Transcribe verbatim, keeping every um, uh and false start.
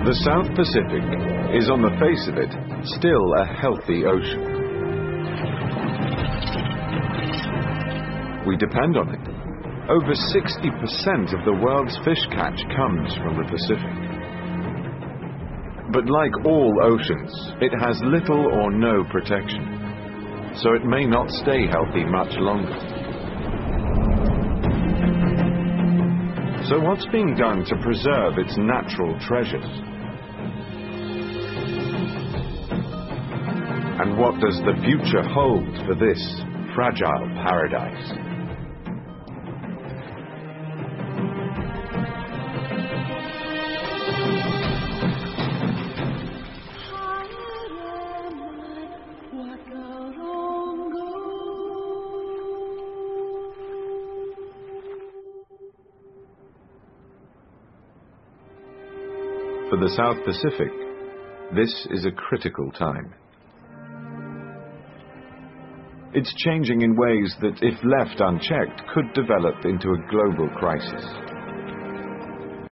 The South Pacific is, on the face of it, still a healthy ocean. We depend on it. Over sixty percent of the world's fish catch comes from the Pacific. But like all oceans, it has little or no protection, so it may not stay healthy much longer. So what's being done to preserve its natural treasures? And what does the future hold for this fragile paradise? For the South Pacific, this is a critical time. It's changing in ways that, if left unchecked, could develop into a global crisis.